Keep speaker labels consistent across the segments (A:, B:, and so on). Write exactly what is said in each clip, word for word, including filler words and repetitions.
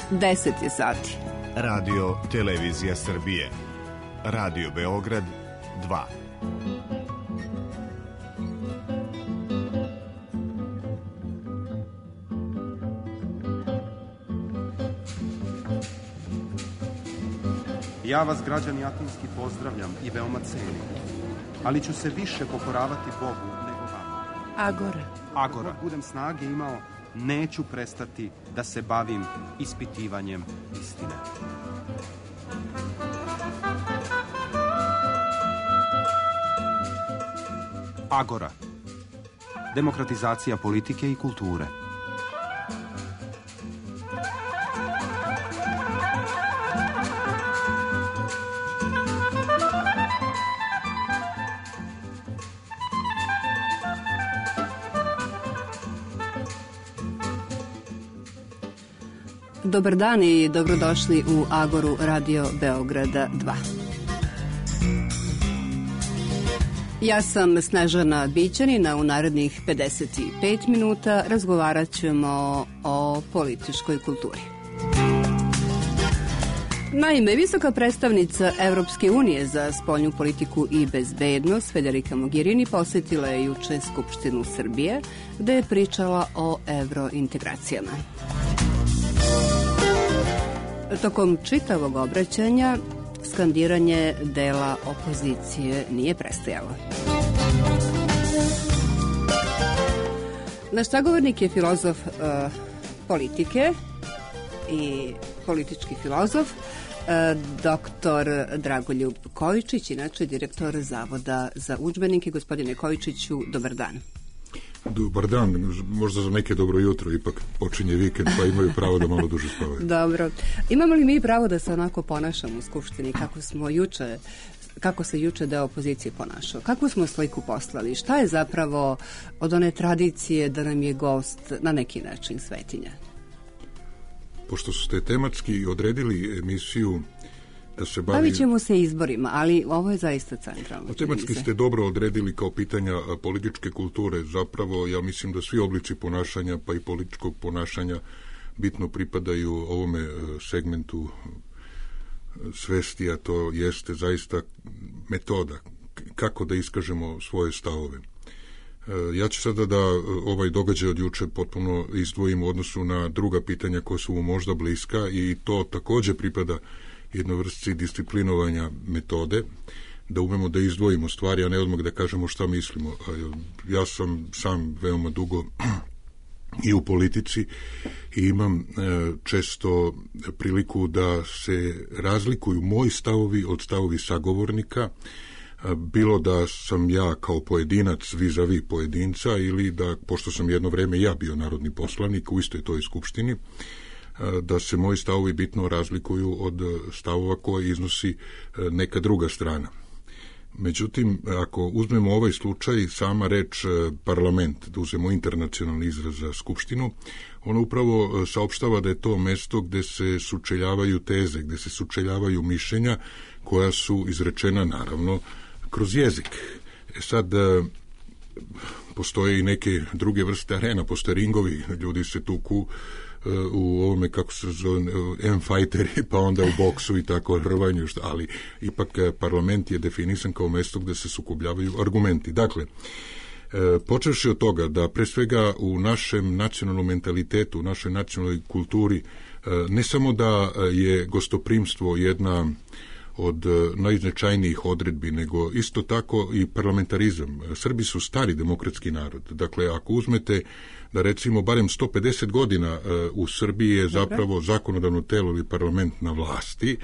A: deset je sati.
B: Radio Televizija Srbije. Radio Beograd dva.
C: Ja vas, građani Atinski, pozdravljam i veoma cenim, ali ću se više pokoravati Bogu nego vama.
A: Agora.
C: Agora. Ako budem snage imao, neću prestati da se bavim ispitivanjem istine. Agora. Demokratizacija politike i kulture.
A: Dobar dan i dobrodošli u Agoru Radio Beograda dva. Ja sam Snežana Bićanina. U narednih pedeset pet minuta razgovarat ćemo o političkoj kulturi. Naime, visoka predstavnica Evropske unije za spoljnu politiku i bezbednost Federica Mogherini posjetila je juče Skupštinu Srbije, gde je pričala o evrointegracijama. Tokom čitavog obraćanja skandiranje dela opozicije nije prestajalo. Naš sagovornik je filozof uh, politike i politički filozof, uh, doktor Dragoljub Kojičić, inače direktor Zavoda za udžbenike. Gospodine Kojičiću, dobar dan.
D: Dobar dan, možda za neke dobro jutro, ipak počinje vikend pa imaju pravo da malo duže spavaju.
A: Dobro. Imamo li mi pravo da se onako ponašamo u Skupštini kako smo juče, kako se juče deo opozicije ponašao? Kakvu smo sliku poslali? Šta je zapravo od one tradicije da nam je gost na neki način svetinja?
D: Pošto ste tematski odredili emisiju da se bavi...
A: Bavit ćemo se izborima, ali ovo je zaista centralno.
D: Tematski ste dobro odredili kao pitanja političke kulture. Zapravo, ja mislim da svi oblici ponašanja, pa i političkog ponašanja, bitno pripadaju ovome segmentu svesti, a to jeste zaista metoda kako da iskažemo svoje stavove. Ja ću sada da ovaj događaj od juče potpuno izdvojim u odnosu na druga pitanja koja su mu možda bliska i to takođe pripada jednovrstci disciplinovanja metode, da umemo da izdvojimo stvari, a ne odmah da kažemo šta mislimo. Ja sam sam veoma dugo i u politici i imam često priliku da se razlikuju moji stavovi od stavovi sagovornika, bilo da sam ja kao pojedinac vis-a-vis pojedinca ili da, pošto sam jedno vreme ja bio narodni poslanik u istoj toj skupštini, da se moji stavovi bitno razlikuju od stavova koje iznosi neka druga strana. Međutim, ako uzmemo ovaj slučaj, sama reč parlament, da uzmemo internacionalni izraz za skupštinu, ona upravo saopštava da je to mesto gde se sučeljavaju teze, gde se sučeljavaju mišljenja koja su izrečena naravno kroz jezik. E sad, postoje i neke druge vrste arena, postoje ringovi, ljudi se tuku u ovome, kako se zove, M-fighteri, pa onda u boksu i tako rvanju, ali ipak parlament je definisan kao mesto gde se sukobljavaju argumenti. Dakle, počevši od toga da pre svega u našem nacionalnom mentalitetu, u našoj nacionalnoj kulturi, ne samo da je gostoprimstvo jedna od najznačajnijih odredbi, nego isto tako i parlamentarizam. Srbi su stari demokratski narod. Dakle, ako uzmete da recimo barem sto pedeset godina u Srbiji je zapravo zakonodavno telo ili parlament na vlasti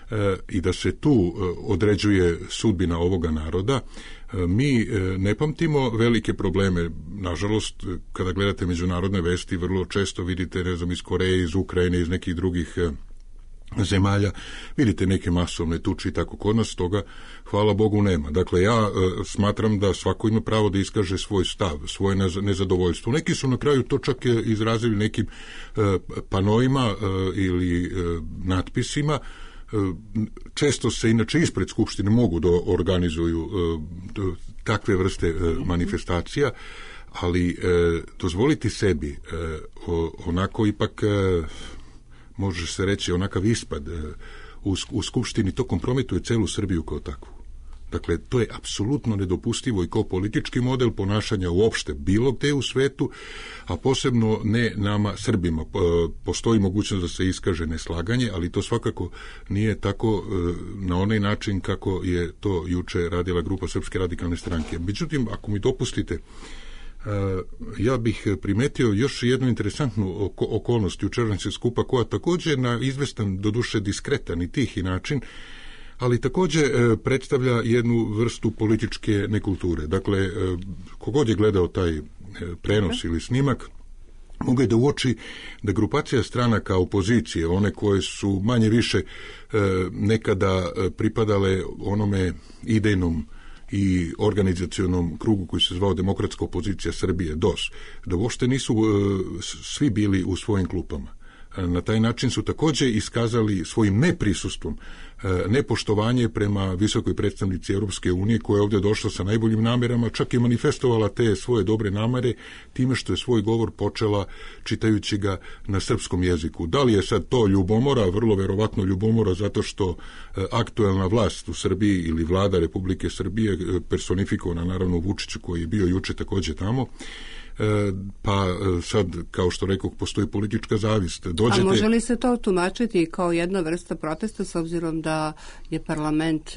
D: i da se tu određuje sudbina ovoga naroda, mi ne pamtimo velike probleme. Nažalost, kada gledate međunarodne vesti, vrlo često vidite, ne znam, iz Koreje, iz Ukrajine, iz nekih drugih zemalja, vidite neke masovne tuče i tako. Kod nas toga, hvala Bogu, nema. Dakle, ja e, smatram da svako ima pravo da iskaže svoj stav, svoje nezadovoljstvo. Neki su na kraju to čak izrazili nekim e, panoima e, ili e, natpisima. E, često se inače ispred Skupštine mogu da organizuju e, takve vrste e, manifestacija, ali e, dozvoliti sebi e, o, onako ipak e, može se reći, onakav ispad u, u Skupštini, to kompromituje celu Srbiju kao takvu. Dakle, to je apsolutno nedopustivo i kao politički model ponašanja uopšte bilo gde u svetu, a posebno ne nama Srbima. Postoji mogućnost da se iskaže neslaganje, ali to svakako nije tako na onaj način kako je to juče radila grupa Srpske radikalne stranke. Međutim, ako mi dopustite, ja bih primetio još jednu interesantnu okolnost jučerašnjeg skupa, koja također na izvestan, doduše diskretan i tihi način, ali također predstavlja jednu vrstu političke nekulture. Dakle, kogod je gledao taj prenos ili snimak, mogu je da uoči da grupacija stranaka opozicije, one koje su manje više nekada pripadale onome idejnom i organizacionom krugu koji se zvao Demokratska opozicija Srbije, D O S, da uopšte nisu svi bili u svojim klupama. Na taj način su također iskazali svojim neprisustvom nepoštovanje prema visokoj predstavnici Europske unije, koja je ovdje došla sa najboljim namerama, čak i manifestovala te svoje dobre namere time što je svoj govor počela čitajući ga na srpskom jeziku. Da li je sad to ljubomora? Vrlo verovatno ljubomora, zato što aktuelna vlast u Srbiji ili vlada Republike Srbije, personifikovana naravno u Vučiću koji je bio juče također tamo, pa sad, kao što rekoh, postoji politička zavist. Dođete... A
A: može li se to tumačiti kao jedna vrsta protesta, s obzirom da je parlament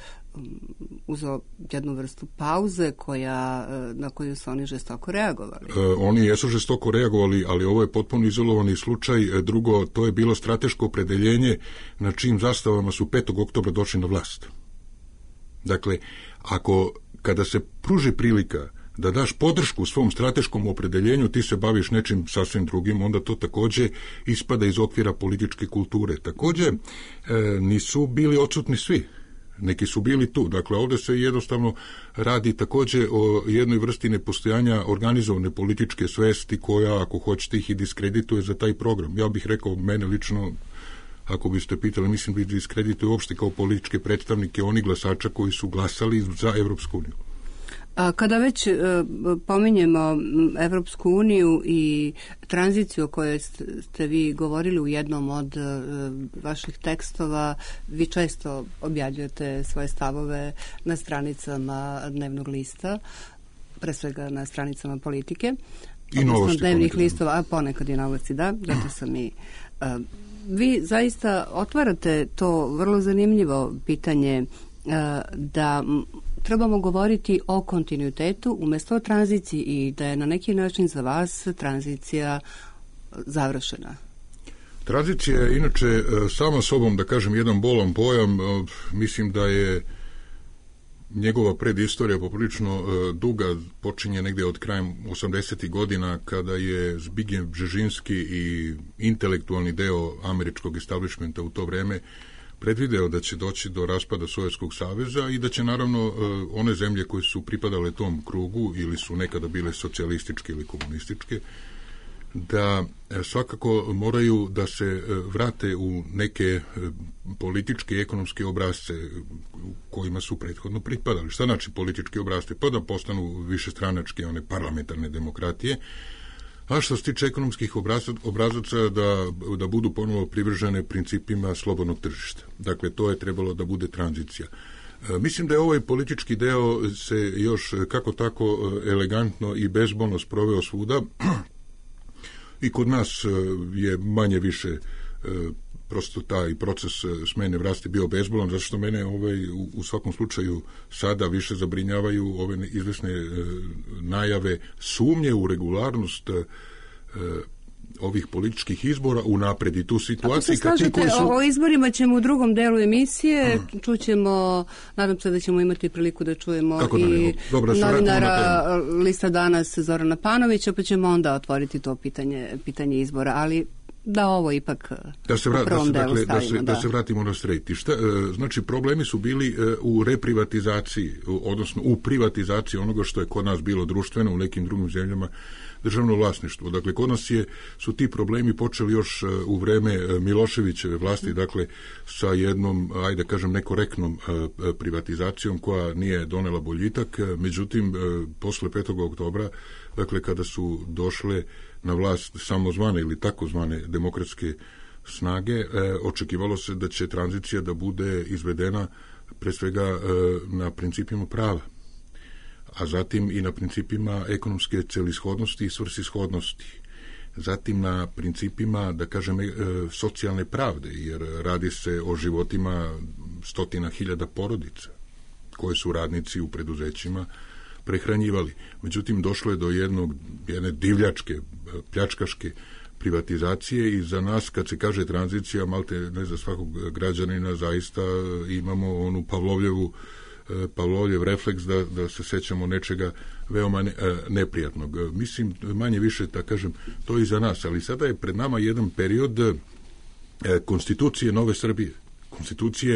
A: uzeo jednu vrstu pauze koja, na koju su oni žestoko reagovali?
D: E, oni jesu žestoko reagovali, ali ovo je potpuno izolovani slučaj. Drugo, to je bilo strateško opredeljenje na čijim zastavama su petog oktobra došli na vlast. Dakle, ako kada se pruži prilika da daš podršku svom strateškom opredeljenju, ti se baviš nečim sasvim drugim, onda to također ispada iz okvira političke kulture. Također e, nisu bili odsutni svi. Neki su bili tu. Dakle, ovdje se jednostavno radi također o jednoj vrsti nepostojanja organizovane političke svesti koja, ako hoćete, ih i diskredituje za taj program. Ja bih rekao, mene lično, ako biste pitali, mislim da diskredituje uopšte kao političke predstavnike oni glasača koji su glasali za Evropsku uniju.
A: Kada već pominjemo Evropsku uniju i tranziciju o kojoj ste vi govorili u jednom od vaših tekstova, vi često objavljujete svoje stavove na stranicama dnevnog lista, pre svega na stranicama Politike.
D: I Novosti.
A: Dnevnih listova, a ponekad i Novosti, da, zato sam i... Vi zaista otvarate to vrlo zanimljivo pitanje da trebamo govoriti o kontinuitetu umjesto o tranziciji i da je na neki način za vas tranzicija završena.
D: Tranzicija je inače sama sobom, da kažem, jedan bolan pojam. Mislim da je njegova predistorija poprilično duga, počinje negdje od krajem osamdesetih godina, kada je Zbigniew Bžežinski i intelektualni deo američkog establishmenta u to vreme predvideo da će doći do raspada Sovjetskog saveza i da će naravno one zemlje koje su pripadale tom krugu ili su nekada bile socijalističke ili komunističke, da svakako moraju da se vrate u neke političke i ekonomske obrazce kojima su prethodno pripadali. Šta znači politički obrazce? Pa da postanu višestranačke, one parlamentarne demokratije, a što se tiče ekonomskih obrazaca da, da budu ponovo privržene principima slobodnog tržišta. Dakle, to je trebalo da bude tranzicija. E, mislim da je ovaj politički deo se još kako tako elegantno i bezbolno sproveo svuda i kod nas je manje više e, prosto taj proces smene vlasti bio bezbolan, zato što mene ovaj, u, u svakom slučaju sada više zabrinjavaju ove izvesne e, najave sumnje u regularnost e, ovih političkih izbora unapred i tu situaciju.
A: Ako se slažete, su... o izborima ćemo u drugom delu emisije, hmm. čućemo, nadam se da ćemo imati priliku da čujemo Kako i Dobro, novinara Lista Danas Zorana Panovića, pa ćemo onda otvoriti to pitanje, pitanje izbora, ali da ovo ipak
D: da se, vrat, da se, dakle, stavimo, da se, da. da se vratimo na straight. Šta, znači, problemi su bili u reprivatizaciji, odnosno u privatizaciji onoga što je kod nas bilo društveno, u nekim drugim zemljama državno vlasništvo. Dakle, kod nas je, su ti problemi počeli još u vreme Miloševićeve vlasti, dakle, sa jednom, ajde kažem, nekorektnom privatizacijom koja nije donela boljitak. Međutim, posle petog oktobra, dakle, kada su došle na vlast samozvane ili takozvane demokratske snage, e, očekivalo se da će tranzicija da bude izvedena pre svega e, na principima prava, a zatim i na principima ekonomske celishodnosti i svrsishodnosti, zatim na principima, da kažem, e, socijalne pravde, jer radi se o životima stotina hiljada porodica koje su radnici u preduzećima prehranjivali. Međutim, došlo je do jednog, jedne divljačke, pljačkaške privatizacije i za nas, kad se kaže tranzicija, malte ne za svakog građanina, zaista imamo onu Pavlovljevu, Pavlovljev refleks da, da se sećamo nečega veoma ne, neprijatnog. Mislim, manje više, da kažem, to i za nas, ali sada je pred nama jedan period konstitucije Nove Srbije, konstitucije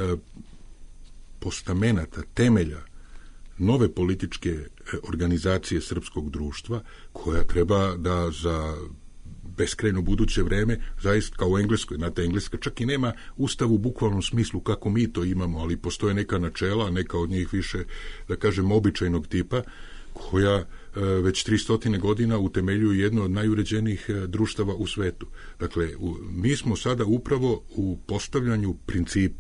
D: postamenata, temelja nove političke organizacije srpskog društva, koja treba da za beskrajno buduće vreme, zaista kao u Engleskoj, znate, Engleska čak i nema ustav u bukvalnom smislu kako mi to imamo, ali postoje neka načela, neka od njih više, da kažem, običajnog tipa, koja e, već tristotine godina utemeljuju jedno od najuređenijih e, društava u svetu. Dakle, u, mi smo sada upravo u postavljanju principa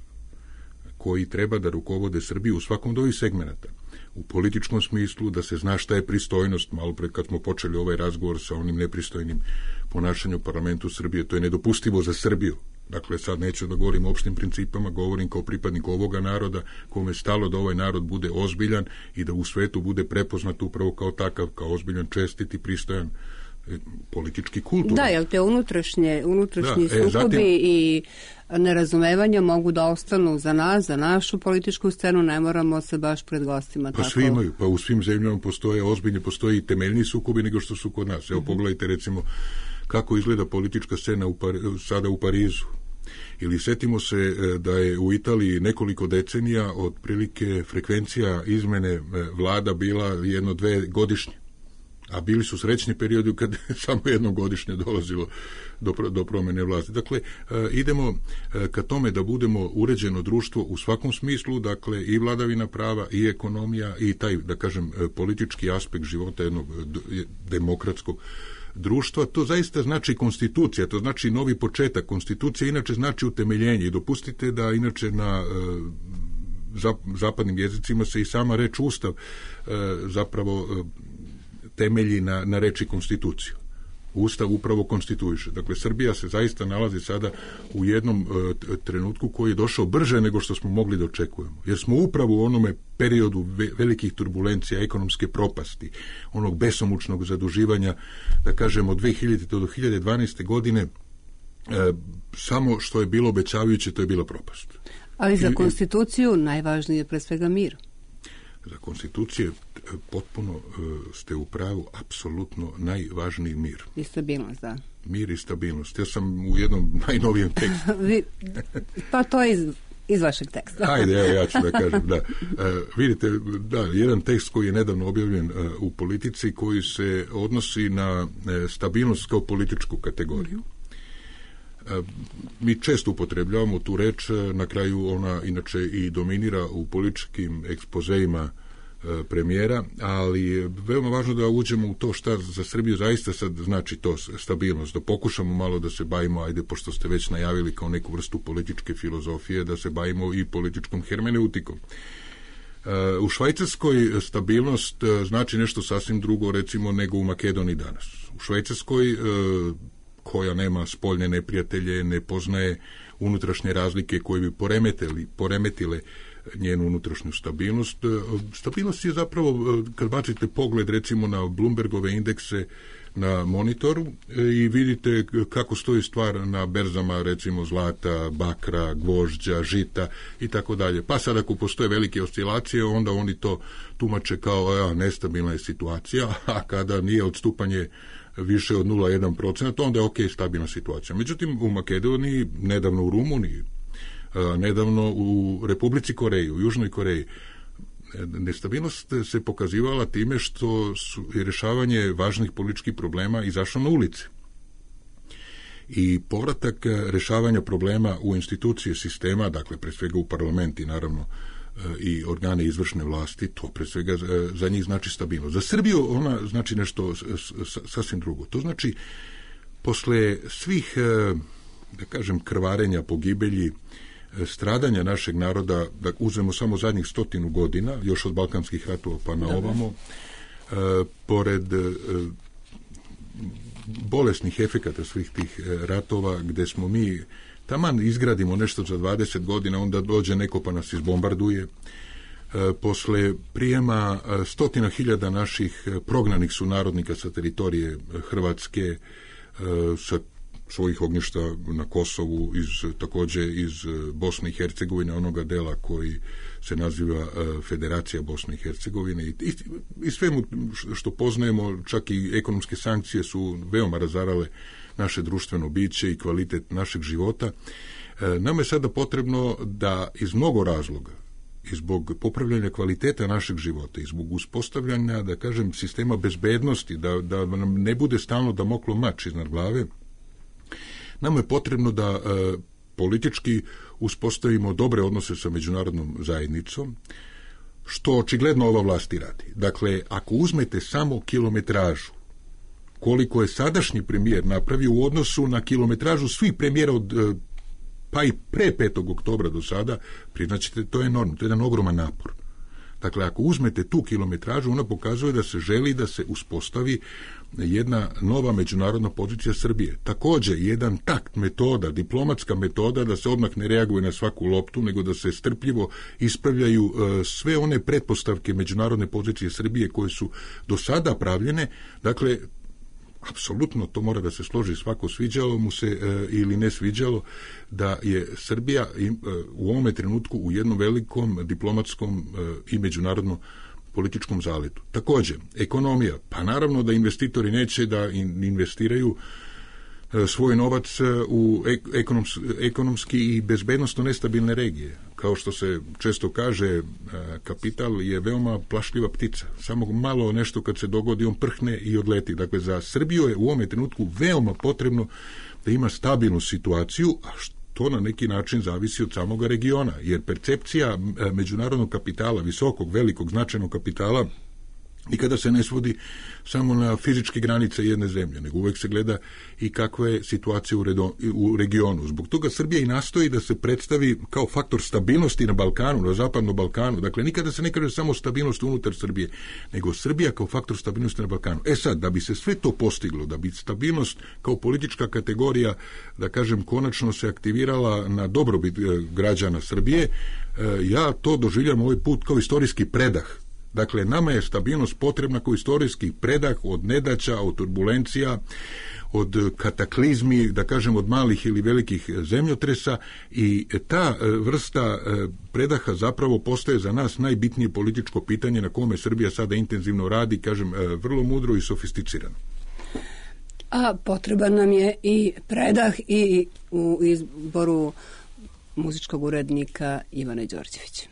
D: koji treba da rukovode Srbiju u svakom od ovih segmenata. U političkom smislu, da se zna šta je pristojnost, malo pre kad smo počeli ovaj razgovor sa onim nepristojnim ponašanjem u parlamentu Srbije, to je nedopustivo za Srbiju. Dakle, sad neću da govorim o opštim principama, govorim kao pripadnik ovoga naroda, kome je stalo da ovaj narod bude ozbiljan i da u svetu bude prepoznat upravo kao takav, kao ozbiljan, čestit i pristojan, politički kulturan.
A: Da, jel te unutrašnje, unutrašnji
D: da, e,
A: sukobi
D: zatim,
A: i nerazumevanja mogu da ostanu za nas, za našu političku scenu, ne moramo se baš pred gostima
D: pa
A: tako...
D: Svi imaju, pa u svim zemljama postoje ozbiljni, postoji i temeljni sukobi nego što su kod nas. Evo, mm-hmm. pogledajte recimo kako izgleda politička scena u Par, sada u Parizu. Ili setimo se da je u Italiji nekoliko decenija otprilike frekvencija izmene vlada bila jedno dve godišnje. A bili su srećni periodi kad samo jednom godišnje dolazilo do, do promene vlasti. Dakle, e, idemo e, ka tome da budemo uređeno društvo u svakom smislu, dakle i vladavina prava, i ekonomija, i taj, da kažem, politički aspekt života jednog demokratskog društva. To zaista znači konstitucija, to znači novi početak. Konstitucija inače znači utemeljenje i dopustite da inače na e, zapadnim jezicima se i sama reč ustav e, zapravo e, temelji na, na reči konstituciju. Ustav upravo konstituiše. Dakle, Srbija se zaista nalazi sada u jednom e, trenutku koji je došao brže nego što smo mogli da očekujemo. Jer smo upravo u onome periodu ve, velikih turbulencija, ekonomske propasti, onog besomučnog zaduživanja, da kažemo, od dve hiljadite do dve hiljade dvanaeste godine, e, samo što je bilo obećavajuće, to je bila propast.
A: Ali za konstituciju najvažnije je pre svega mir.
D: Za konstitucije potpuno ste u pravu, apsolutno najvažniji mir.
A: I stabilnost, da.
D: Mir i stabilnost. Ja sam u jednom najnovijem tekstu.
A: Pa to je iz, iz vašeg teksta.
D: Ajde, evo ja ću da kažem, da. E, vidite, da, jedan tekst koji je nedavno objavljen e, u Politici, koji se odnosi na e, stabilnost kao političku kategoriju. Mi često upotrebljavamo tu reč, na kraju ona inače i dominira u političkim ekspozeima premijera, ali je veoma važno da uđemo u to šta za Srbiju zaista sad znači to stabilnost, da pokušamo malo da se bavimo, ajde, pošto ste već najavili kao neku vrstu političke filozofije, da se bavimo i političkom hermeneutikom. U Švajcarskoj stabilnost znači nešto sasvim drugo, recimo, nego u Makedoniji danas. U Švajcarskoj, koja nema spoljne neprijatelje, ne poznaje unutrašnje razlike koje bi poremetili, poremetile njenu unutrašnju stabilnost. Stabilnost je zapravo, kad bacite pogled recimo na Bloombergove indekse na monitoru i vidite kako stoji stvar na berzama, recimo zlata, bakra, gvožđa, žita i tako dalje. Pa sad ako postoje velike oscilacije, onda oni to tumače kao a, nestabilna je situacija, a kada nije odstupanje više od nula zarez jedan procenat, onda je ok, stabilna situacija. Međutim, u Makedoniji, nedavno u Rumuniji, nedavno u Republici Koreji, u Južnoj Koreji, nestabilnost se pokazivala time što su rješavanje važnih političkih problema izašlo na ulici. I povratak rješavanja problema u institucije sistema, dakle pre svega u parlamenti, naravno, i organe izvršne vlasti, to pre svega za njih znači stabilnost. Za Srbiju ona znači nešto sasvim drugo. To znači, posle svih da kažem, krvarenja, pogibelji, stradanja našeg naroda, da uzmemo samo zadnjih stotinu godina, još od balkanskih ratova pa na ovamo, e, pored e, bolesnih efekata svih tih ratova, gde smo mi taman izgradimo nešto za dvadeset godina, onda dođe neko pa nas izbombarduje. E, posle prijema stotina hiljada naših prognanih sunarodnika sa teritorije Hrvatske, e, sa svojih ognjišta na Kosovu, iz, takođe iz Bosne i Hercegovine, onoga dela koji se naziva Federacija Bosne i Hercegovine, i, i, i svemu što poznajemo, čak i ekonomske sankcije su veoma razarale naše društveno biće i kvalitet našeg života. E, nama je sada potrebno da iz mnogo razloga, i zbog popravljanja kvaliteta našeg života, i zbog uspostavljanja, da kažem, sistema bezbednosti, da, da nam ne bude stalno Damoklov mač iznad glave, nama je potrebno da e, politički uspostavimo dobre odnose sa međunarodnom zajednicom, što očigledno ova vlast i radi. Dakle, ako uzmete samo kilometražu, koliko je sadašnji premijer napravio u odnosu na kilometražu svih premijera od, e, pa i pre petog oktobra do sada, priznaćete, to je enormno, to je jedan ogroman napor. Dakle, ako uzmete tu kilometražu, ona pokazuje da se želi da se uspostavi jedna nova međunarodna pozicija Srbije. Takođe, jedan takt, metoda, diplomatska metoda, da se odmah ne reaguje na svaku loptu, nego da se strpljivo ispravljaju e, sve one pretpostavke međunarodne pozicije Srbije koje su do sada pravljene. Dakle, apsolutno to mora da se složi, svako sviđalo mu se e, ili ne sviđalo, da je Srbija i, e, u ovome trenutku u jednom velikom diplomatskom e, i međunarodnom političkom zaletu. Takođe, ekonomija, pa naravno da investitori neće da in, investiraju e, svoj novac u ek, ekonoms, ekonomski i bezbednostno nestabilne regije. Kao što se često kaže, e, kapital je veoma plašljiva ptica. Samo malo nešto kad se dogodi, on prhne i odleti. Dakle, za Srbiju je u ovome trenutku veoma potrebno da ima stabilnu situaciju, a što to na neki način zavisi od samoga regiona, jer percepcija međunarodnog kapitala, visokog, velikog, značajnog kapitala, nikada se ne svodi samo na fizičke granice jedne zemlje, nego uvek se gleda i kakva je situacija u, redo, u regionu. Zbog toga Srbija i nastoji da se predstavi kao faktor stabilnosti na Balkanu, na zapadnom Balkanu. Dakle, nikada se ne kaže samo stabilnost unutar Srbije, nego Srbija kao faktor stabilnosti na Balkanu. E sad, da bi se sve to postiglo, da bi stabilnost kao politička kategorija, da kažem, konačno se aktivirala na dobrobit građana Srbije, ja to doživljam ovaj put kao istorijski predah. Dakle, nama je stabilnost potrebna kao istorijski predah od nedaća, od turbulencija, od kataklizmi, da kažem, od malih ili velikih zemljotresa, i ta vrsta predaha zapravo postaje za nas najbitnije političko pitanje na kome Srbija sada intenzivno radi, kažem, vrlo mudro i sofisticirano.
A: A potreban nam je i predah i u izboru muzičkog urednika Ivana Đorđevića.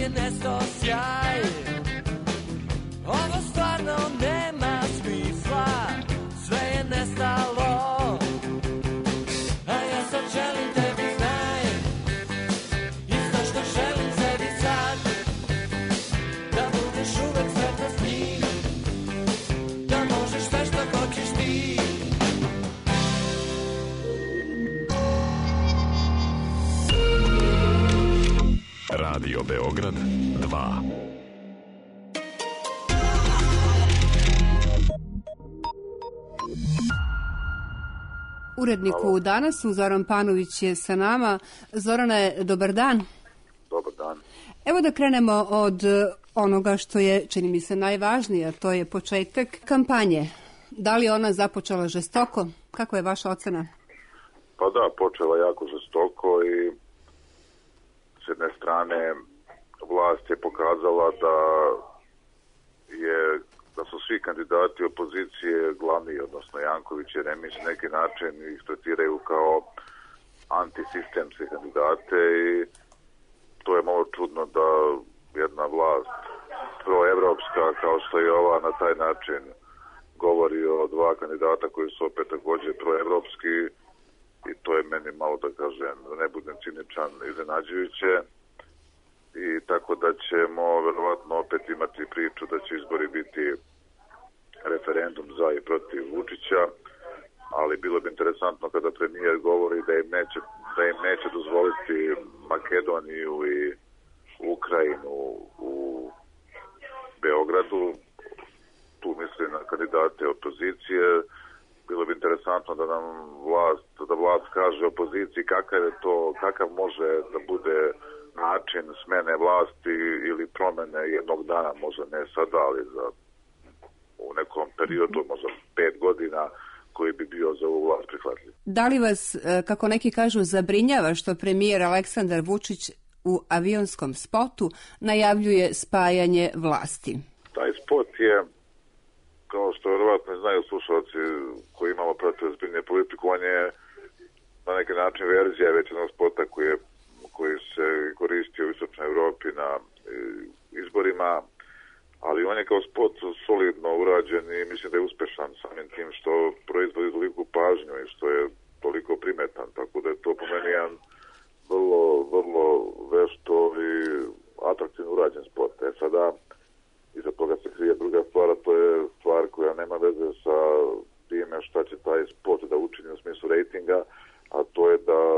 E: je nestao sjaj. Ovo stvarno nema smisla, sve je nestalo. A ja sad želim tebi znaj, isto što želim sebi sad, da budeš uvek sretna s njim, da možeš sve što hoćeš ti.
B: Radio Beograd dva.
A: Uredniku danas Zoran Panović je sa nama. Zorane, dobar dan.
F: Dobar dan.
A: Evo da krenemo od onoga što je, čini mi se, najvažnije, a to je početak kampanje. Da li ona započela žestoko? Kako je vaša ocena?
F: Pa da, počela jako žestoko i s jedne strane vlast je pokazala da je da su svi kandidati opozicije glavni, odnosno Janković i Jeremić, na neki način ih tretiraju kao antisistemske kandidate i to je malo čudno da jedna vlast proevropska kao što je ova na taj način govori o dva kandidata koji su opet također proevropski i to je meni malo, da kažem, da ne budem ciničan, iznenađujuće. I tako da ćemo verovatno opet imati priču da će izbori biti referendum za i protiv Vučića, ali bilo bi interesantno kada premijer govori da im neće, da im neće dozvoliti Makedoniju i Ukrajinu u Beogradu, tu misli na kandidate opozicije. Bilo bi interesantno da nam vlast, da vlast kaže opoziciji kakav je to, kakav može da bude način smene vlasti ili promene jednog dana, možda ne sada, ali za u nekom periodu, možda pet godina, koji bi bio za ovu vlast prihvatljiv.
A: Da li vas, kako neki kažu, zabrinjava što premijer Aleksandar Vučić u avionskom spotu najavljuje spajanje vlasti?
F: Taj spot je, kao što verovatno znaju slušalci koji imamo protiv ozbiljne politiku, on je na neki način verzija već jednog spota koji je koji se koristio u Istočnoj Evropi na izborima, ali on je kao spot solidno urađen i mislim da je uspešan samim tim što proizvodi toliko pažnju i što je toliko primetan, tako da je to po meni jedan vrlo, vrlo vešto i atraktivno urađen spot. E sada, iza toga se krije druga stvar, a to je stvar koja nema veze sa time šta će taj spot da učini u smislu rejtinga, a to je da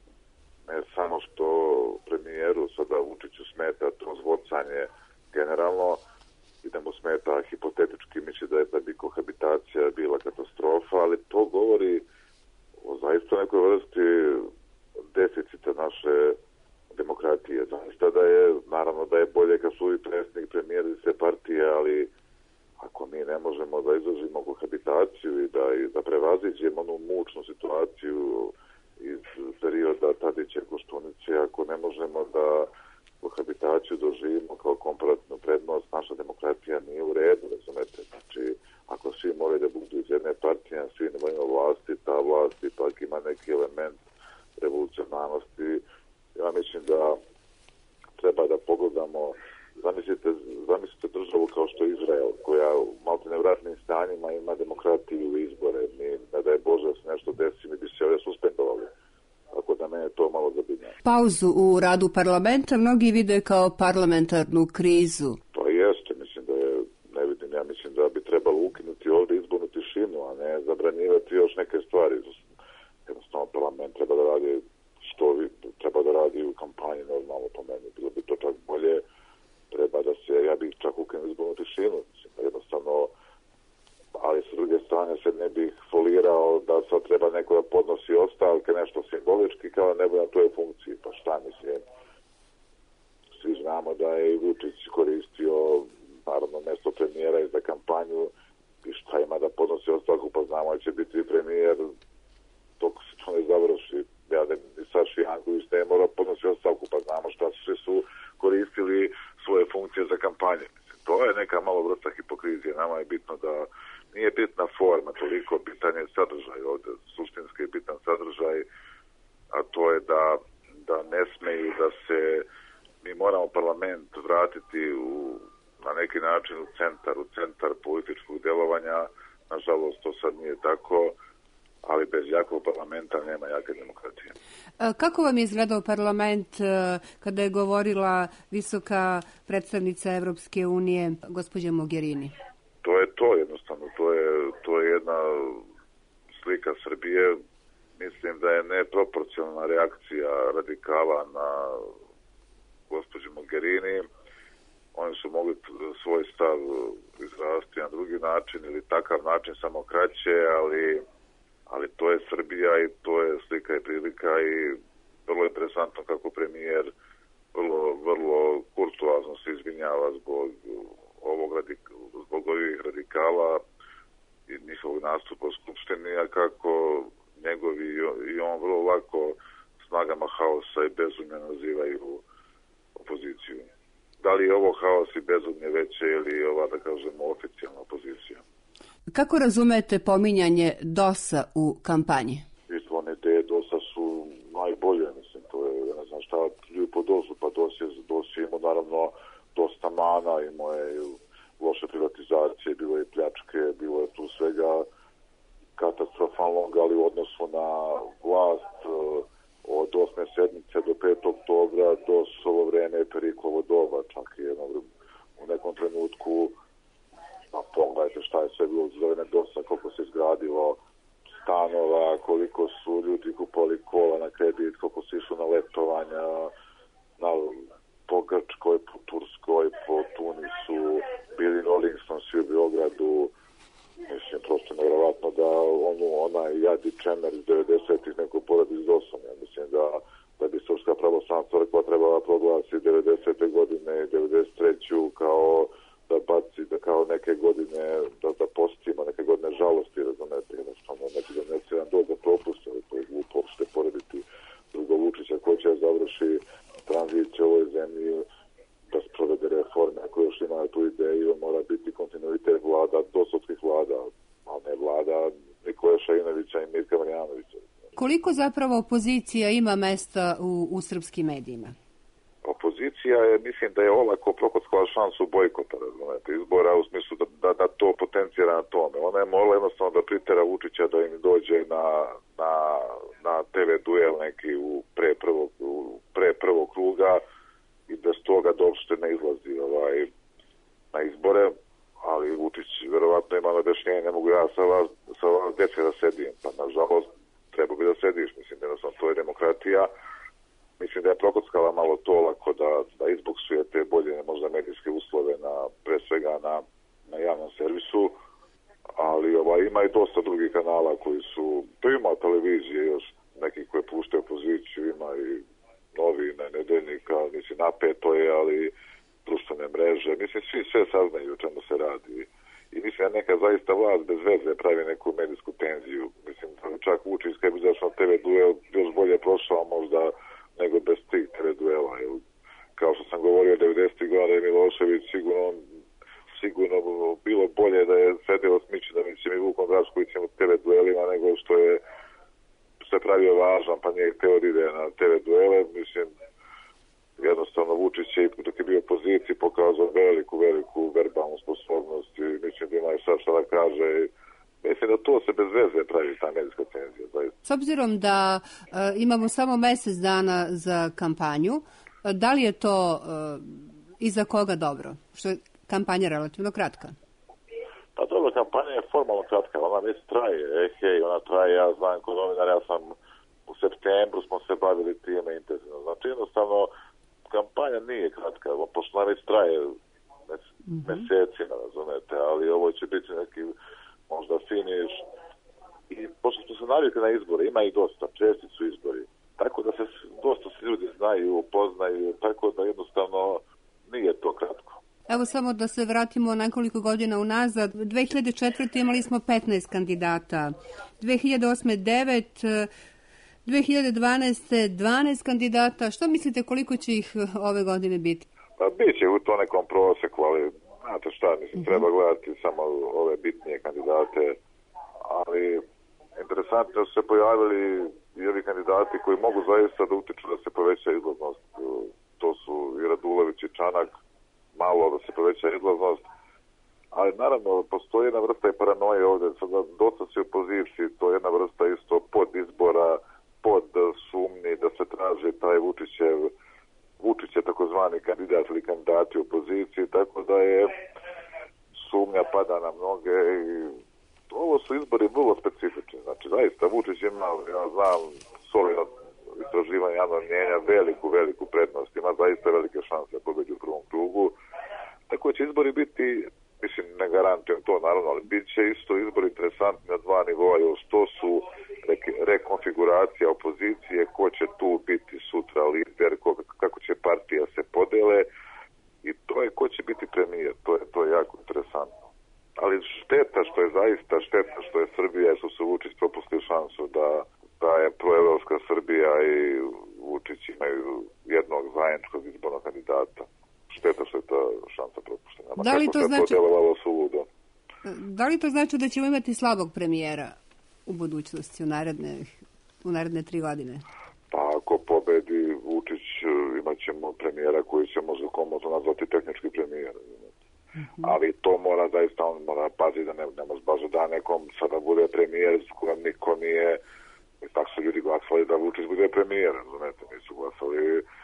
F: ne samo što premijeru sada Vučiću smeta to zvocanje generalno i da mu smeta hipotetički misli da je da bi kohabitacija bila katastrofa, ali to govori o zaista nekoj vrsti deficita naše demokratije. Zaista da je, naravno da je bolje kad su i predsjednik, premijer i sve partije, ali ako mi ne možemo da izložimo kohabitaciju i da, i da prevaziđemo onu mučnu situaciju iz perioda Tadića i Koštunice, ako ne možemo da kohabitaciju doživimo kao komparativnu prednost, naša demokratija nije u redu, razumete. Znači, ako svi moraju da budu iz jedne partije na svi nivoima vlasti, ta vlast ipak ima neki element revolucionarnosti. Ja mislim da treba da pogledamo, zamislite, zamislite državu kao što je Izrael, koja u maltenevratnim stanjima ima demokratiju i izbore. Mi, ne daj Bože, da se nešto desi, mi bi se ovdje suspendovali. Tako da mene to malo zabrinjava.
A: Pauzu u radu parlamenta mnogi vide kao parlamentarnu krizu.
F: Pa jeste, mislim da je, ne vidim, ja mislim da bi trebalo ukinuti ovdje izbornu tišinu, a ne zabranjivati još neke stvari. Jednostavno parlament treba da radi što vi, treba da radi u kampanji normalno po meni. Bilo bi to čak bolje, treba da se, ja bih čak ukinuo izbornu tišinu. Jednostavno, ali s druge strane se ne bih folirao da sad treba neko da podnosi ostavke, nešto simbolički, kao ne bude na toj funkciji. Pa šta mislim? Svi znamo da je i Vučić koristio naravno mesto premijera i za kampanju i šta ima da podnosi ostavku, pa znamo da će biti premijer dok se to ne završi. Ja ne, ni Saša Janković ne mora podnosi ostavku, pa znamo šta su, su koristili svoje funkcije za kampanju. To je neka malo vrsta hipokrizije. Nama je bitno da nije bitna forma, toliko bitan je sadržaj ovdje, suštinski je bitan sadržaj, a to je da, da ne smeju da se mi moramo parlament vratiti u, na neki način u centar, u centar političkog djelovanja. Nažalost, to sad nije tako, ali bez jakog parlamenta nema jake demokratije.
A: Kako vam je izgledao parlament kada je govorila visoka predstavnica Evropske unije, gospođa Mogherini?
F: To je to, jednostavno. To je, to je jedna slika Srbije. Mislim da je neproporcionalna reakcija radikala na gospođu Mogherini. Oni su mogli svoj stav izraziti na drugi način ili takav način, samo kraće, ali, ali to je Srbija i to je slika i prilika i vrlo interesantno kako premijer vrlo, vrlo kurtoazno se izvinjava zbog ovog radikala, zbog ovih radikala i njihovog nastupa u Skupštini, a kako njegovi i on vrlo lako snagama haosa i bezumlja nazivaju opoziciju. Da li je ovo haos i bezumlje veće ili ova, da kažemo, oficijalna opozicija?
A: Kako razumete pominjanje DOS-a u kampanji?
F: Izvorne ideje DOS-a su najbolje, mislim, to je, ne znam šta, ljudi po DOS-u, pa DOS je, DOS je imao naravno dosta mana, imao je loše privatizacije, bilo je pljačke, bilo je tu svega katastrofalnog, ali u odnosu na vlast od osme sedmice do petog oktobra DOS-ovo vreme je Periklovo doba, čak i jedno, u nekom trenutku, pa pogledajte šta je sve bilo za vreme DOS-a, koliko se izgradilo stanova, koliko su ljudi kupovali kola na kredit, koliko se išlo na letovanja, na, po Grčkoj, po Turskoj, po Tunisu, bili Rolling Stonesi u Beogradu. Mislim, prosto nevjerovatno da onu, onaj Jadi Čemer iz devedesetih neko poradi s DOS-om. Ja mislim da, da bi Srpska pravoslavna crkva trebala proglasiti devedesete godine i devedeset treću kao da baci, da kao neke godine, da, da postimo neke godine žalosti, razumete, jednostavno neki donesi jedan dod da propuste, ali to je glupo uopšte porediti drugo Vučića koji će završi tranziciju u ovoj zemlji, da sprovede reforme. Ako još ima tu ideju, mora biti kontinuitet vlada, dosovskih vlada, a ne vlada Nikole Šajinovića i Mirka Marjanovića.
A: Koliko zapravo opozicija ima mesta u, u srpskim medijima?
F: Opozicija je, mislim da je olako prokockala šansu bojkota, razumete, izbora u smislu da, da, da to potencijera na tome. Ona je morala jednostavno da pritera Vučića da im dođe na, na, na te ve duel neki u pre prvog, u pre prvog kruga i bez toga da uopšte ne izlazi ovaj, na izbore, ali Vučić verovatno ima objašnjenje, ne mogu ja sa vas, sa vas dece da sedim, pa nažalost treba bi da sediš, mislim da sam to je demokratija. Mislim da je prokockala malo to lako da, da izboksuje te bolje možda medijske uslove na, pre svega na, na javnom servisu, ali ovaj, ima i dosta drugih kanala koji su, to ima televizije još, neki koji puštaju opoziciju, ima i novine, nedeljnika, mislim napeto je, ali društvene mreže, mislim svi sve saznaju o čemu se radi i mislim da neka zaista vlast bez veze pravi neku medijsku tenziju, mislim čak Vučić kad bi zašao na te ve duel još bolje prošao možda nego bez tih te ve duela, kao što sam govorio devedesetih godina Milošević sigurno sigurno bilo bolje da je sedeo s Mićinovićem i Vukom Draškovićem u te ve duelima nego što je se pravio važan, pa nije hteo da ide na te ve duele, mislim, jednostavno Vučić je, dok je bio u opoziciji, pokazao veliku, veliku verbalnu sposobnost i mislim da ima sad šta da kaže. Mislim da to se bez veze pravi, ta medijska tenzija. Zaista.
A: S obzirom da uh, imamo samo mjesec dana za kampanju, uh, da li je to uh, i za koga dobro? Što je kampanja relativno kratka?
F: Pa dobro, kampanja je formalno kratka, ona već traje, e, hej, ona traje, ja znam kod novinar, ja sam u septembru smo se bavili time intenzivno. Znači jednostavno, kampanja nije kratka, pošto ona već traje mes, mm-hmm. mesecima, razumete, ali ovo će biti neki možda finiš. I pošto smo se navikli na izbore, ima i dosta, česti su izbori, tako da se dosta se ljudi znaju, upoznaju, tako da jednostavno nije to kratko.
A: Evo samo da se vratimo nekoliko godina unazad. dve hiljade četvrte. imali smo petnaest kandidata, dve hiljade osme. devet, dve hiljade dvanaeste. dvanaest kandidata. Što mislite koliko će ih ove godine biti?
F: Pa bit će u to nekom proseku, ali znate šta, mislim, uh-huh. treba gledati samo ove bitnije kandidate, ali interesantno su se pojavili i ovi kandidati koji mogu zaista da utiču da se poveća izlaznost to su i Radulović i Čanak, malo da se poveća izlaznost, ali naravno postoji jedna vrsta i paranoje ovdje, sada dosta se u poziciji, to je jedna vrsta isto pod izbora, pod sumnji da se traži taj Vučićev, Vučić je takozvani kandidat ili kandidati u opoziciji, tako da je sumnja pada na mnoge i ovo su izbori vrlo specifični, znači zaista Vučić ima, ja znam, solidno istraživanje javnog mnjenja, veliku, veliku prednost, ima zaista velike šanse da pobedi u prvom krugu, tako će izbori biti, mislim, ne garantujem to naravno, ali bit će isto izbori interesantni na dva nivoa, to su rekonfiguracija opozicije, ko će tu biti sutra lider, ko, kako će partija se podele i to je ko će biti premijer, to je, to je jako interesantno. Ali šteta što je zaista šteta što je Srbija, što su Vučić propustili šansu da, da je proevropska Srbija i Vučić imaju jednog zajedničkog izbornog kandidata. Šteta što je ta šansa propuštena.
A: Da li to znači,
F: to
A: da li to znači da ćemo imati slabog premijera u budućnosti, u naredne, u naredne tri godine?
F: Pa ako pobedi Vučić, imat ćemo premijera koji se može komotno nazvati tehnički premijer. Uh-huh. Ali to mora zaista, on mora paziti da ne, ne može baš da nekom sada bude premijer s kojom niko nije, i tako su ljudi glasali da Vučić bude premijer, razumete, nisu glasali,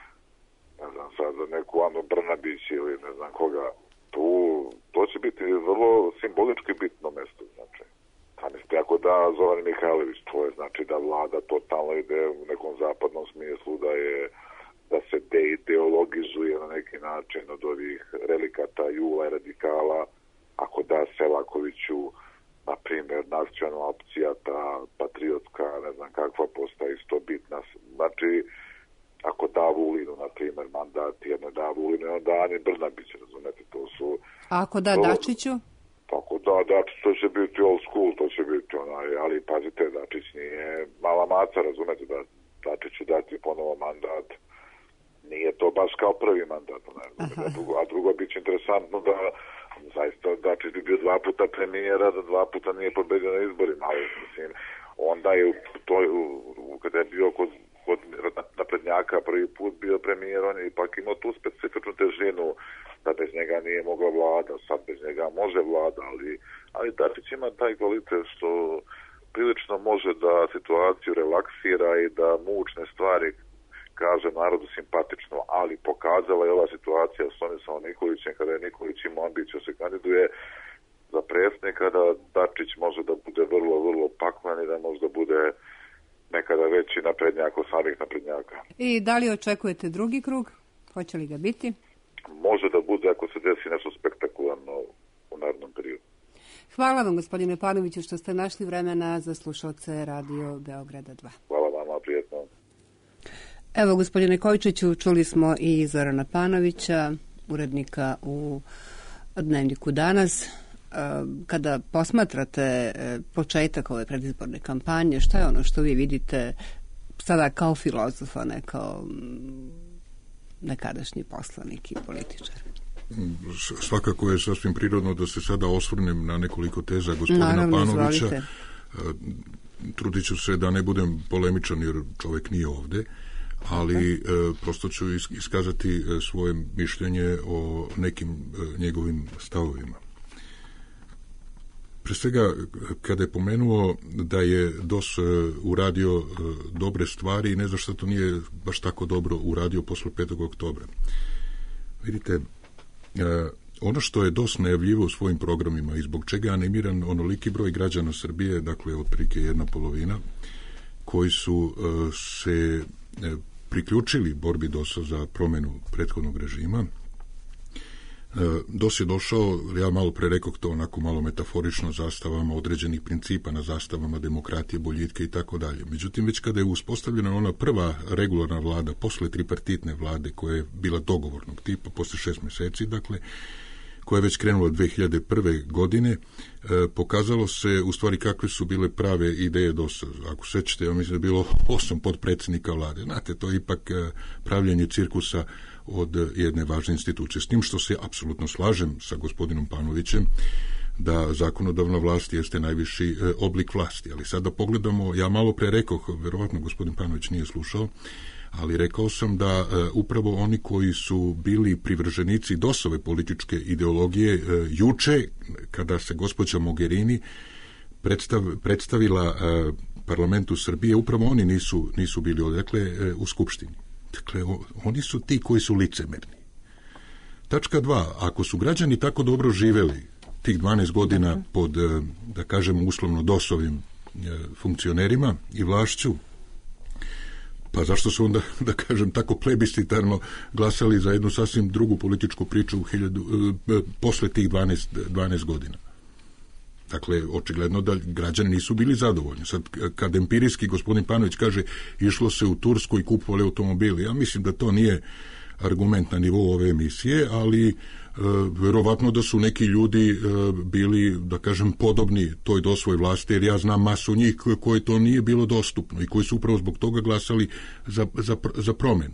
F: ne znam, sad za neku Anu Brnabić ili ne znam koga, tu, to će biti vrlo simbolički bitno mesto, znači. A mislite, ako da Zoran Mihajlović, to je znači da vlada totalno ide u nekom zapadnom smislu, da je da se deideologizuje na neki način od ovih relikata Jula i radikala, ako da Selakoviću, na primjer, nacionalna opcija, ta patriotska, ne znam kakva, postaje isto bitna. Znači, ako da Vulinu, na primjer, mandat, jedno da Vulinu, onda Ani Brnabić, razumete, to su...
A: A ako da to, Dačiću?
F: Tako da, Dačić, to će biti old school, to će biti onaj, ali pazite, Dačić nije mala maca, razumete, da Dačiću dati ponovo mandat. Nije to baš kao prvi mandat, ne, a drugo, a drugo bit će interesantno da zaista Dačić bi bio dva puta premijera, da dva puta nije pobedio na izborima, ali mislim, onda je to, kada je bio kod, kod naprednjaka prvi put bio premijer, on je ipak imao tu specifičnu težinu da bez njega nije mogla vlada, sad bez njega može vlada, ali, ali Dačić ima taj kvalitet što prilično može da situaciju relaksira i da mučne stvari kaže narodu simpatično, ali pokazala je ova situacija s Tomislavom Nikolićem, kada je Nikolić imao ambiciju se kandiduje za predsjednika, da Dačić može da bude vrlo, vrlo paklan i da možda bude nekada veći naprednjak od samih naprednjaka.
A: I da li očekujete drugi krug? Hoće li ga biti?
F: Može da bude ako se desi nešto spektakularno u narednom periodu.
A: Hvala vam, gospodine Panoviću, što ste našli vremena za slušalce Radio Beograda dva.
F: Hvala vama, prijetno.
A: Evo, gospodine Kojčiću, čuli smo i Zorana Panovića, urednika u Dnevniku Danas. Kada posmatrate početak ove predizborne kampanje, šta je ono što vi vidite sada kao filozof, a ne kao nekadašnji poslanik i političar?
D: Svakako je sasvim prirodno da se sada osvrnem na nekoliko teza gospodina
A: Naravno,
D: Panovića.
A: Izvolite.
D: Trudit ću se da ne budem polemičan jer čovjek nije ovde, ali e, prosto ću iskazati svoje mišljenje o nekim e, njegovim stavovima. Pre svega, kada je pomenuo da je D O S uradio e, dobre stvari i ne znam što to nije baš tako dobro uradio posle petog oktobra. Vidite, e, ono što je D O S najavljivao u svojim programima i zbog čega je animiran onoliki broj građana Srbije, dakle otprilike jedna polovina, koji su e, se e, priključili borbi D O S-a za promenu prethodnog režima. D O S je došao, ja malo pre rekoh to onako malo metaforično, zastavama određenih principa, na zastavama demokratije, boljitke i tako dalje. Međutim, već kada je uspostavljena ona prva regularna vlada, posle tripartitne vlade, koja je bila dogovornog tipa, posle šest meseci, dakle, koja je već krenula dve hiljade prve godine, e, pokazalo se u stvari kakve su bile prave ideje D O S-a. Ako sećate, ja mislim da je bilo osam podpredsjednika vlade. Znate, to je ipak e, pravljenje cirkusa od jedne važne institucije. S tim što se apsolutno slažem sa gospodinom Panovićem da zakonodavna vlast jeste najviši e, oblik vlasti. Ali sada pogledamo, ja malo pre rekoh, verovatno gospodin Panović nije slušao, ali rekao sam da e, upravo oni koji su bili privrženici dosove političke ideologije e, juče, kada se gospođa Mogherini predstav, predstavila e, parlamentu Srbije, upravo oni nisu, nisu bili odakle e, u Skupštini. Dakle, o, oni su ti koji su licemerni. Tačka dva. Ako su građani tako dobro živeli tih dvanaest godina pod, e, da kažemo, uslovno dosovim e, funkcionerima i vlašću, pa zašto su onda, da kažem, tako plebiscitarno glasali za jednu sasvim drugu političku priču u hiljadu, e, posle tih dvanaest, dvanaest godina? Dakle, očigledno da građani nisu bili zadovoljni. Sad, kad empirijski gospodin Panović kaže išlo se u Tursku i kupovali automobili, ja mislim da to nije argument na nivou ove emisije, ali e, verovatno da su neki ljudi e, bili, da kažem, podobni toj dosvoj vlasti, jer ja znam masu njih koji to nije bilo dostupno i koji su upravo zbog toga glasali za, za, za promjenu.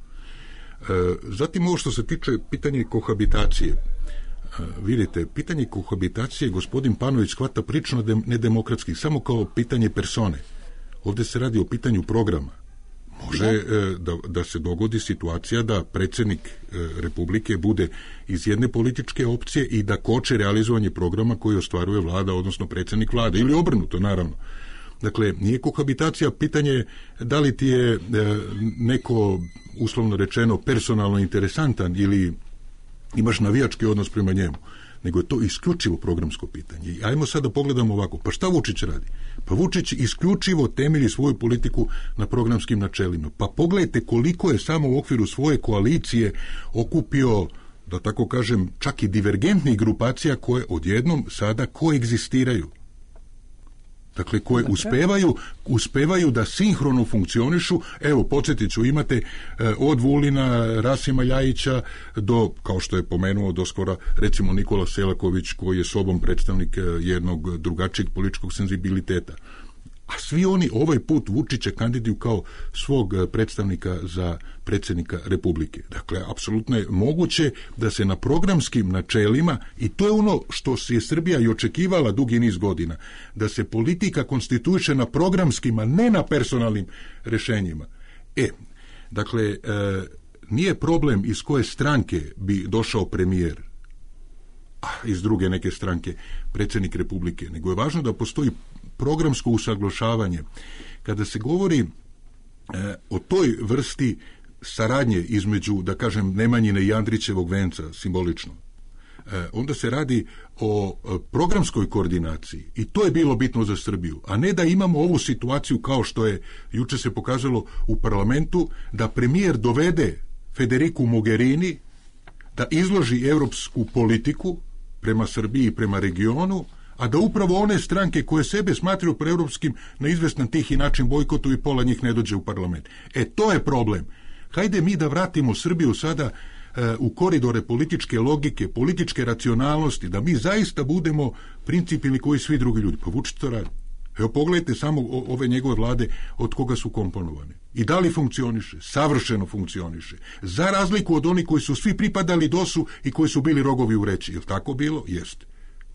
D: E, zatim ovo što se tiče pitanje kohabitacije. Vidite, pitanje kohabitacije gospodin Panović shvata prilično nedemokratski, samo kao pitanje persone. Ovdje se radi o pitanju programa. Može da, da se dogodi situacija da predsjednik Republike bude iz jedne političke opcije i da koče realizovanje programa koji ostvaruje vlada, odnosno predsjednik vlade, ili obrnuto, naravno. Dakle, nije kohabitacija pitanje da li ti je neko, uslovno rečeno, personalno interesantan ili imaš navijački odnos prema njemu, nego je to isključivo programsko pitanje. I ajmo sad da pogledamo ovako. Pa šta Vučić radi? Pa Vučić isključivo temelji svoju politiku na programskim načelima. Pa pogledajte koliko je samo u okviru svoje koalicije okupio, da tako kažem, čak i divergentnih grupacija koje odjednom sada koegzistiraju. Dakle, koje uspevaju, uspevaju da sinhrono funkcionišu. Evo, podsjetit ću, imate eh, od Vulina, Rasima Ljajića do, kao što je pomenuo doskora, recimo Nikola Selaković, koji je sobom predstavnik eh, jednog drugačijeg političkog senzibiliteta. A svi oni ovaj put Vučića kandiduju kao svog predstavnika za predsjednika Republike. Dakle, apsolutno je moguće da se na programskim načelima, i to je ono što je Srbija i očekivala dugi niz godina, da se politika konstituiše na programskim, a ne na personalnim rješenjima. E, dakle, e, nije problem iz koje stranke bi došao premijer, a iz druge neke stranke predsjednik Republike, nego je važno da postoji programsko usaglašavanje. Kada se govori e, o toj vrsti saradnje između, da kažem, Nemanjine i Andrićevog venca, simbolično, e, onda se radi o programskoj koordinaciji i to je bilo bitno za Srbiju, a ne da imamo ovu situaciju kao što je juče se pokazalo u parlamentu, da premijer dovede Federiku Mogherini da izloži europsku politiku prema Srbiji i prema regionu, a da upravo one stranke koje sebe smatraju proeuropskim na izvestan tihi način bojkotu i pola njih ne dođe u parlament. E, to je problem. Hajde mi da vratimo Srbiju sada e, u koridore političke logike, političke racionalnosti, da mi zaista budemo principilni koji svi drugi ljudi. Pa Vučić to radi. Evo, pogledajte samo o, ove njegove vlade od koga su komponovane. I da li funkcioniše? Savršeno funkcioniše. Za razliku od onih koji su svi pripadali dosu i koji su bili rogovi u vreći. Je li tako bilo? Jeste.